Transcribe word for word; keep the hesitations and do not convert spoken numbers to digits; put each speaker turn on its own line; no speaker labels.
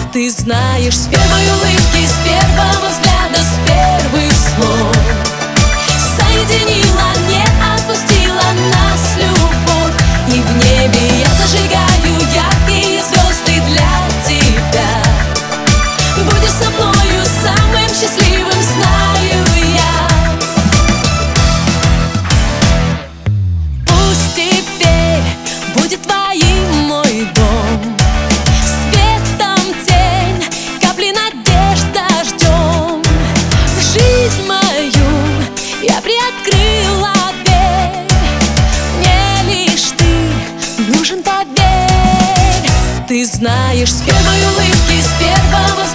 Ты знаешь, с первой улыбки, с первого взгляда, с первых слов соединила, не отпустила нас любовь. И в небе я зажигаю яркие звезды для тебя. Будешь со мною самым счастливым, знаю я. Пусть теперь будет твоим мой дом, светом тень, капли надежда ждем. В жизнь мою я приоткрыла дверь, мне лишь ты нужен, поверь. Ты знаешь, с первой улыбки, с первого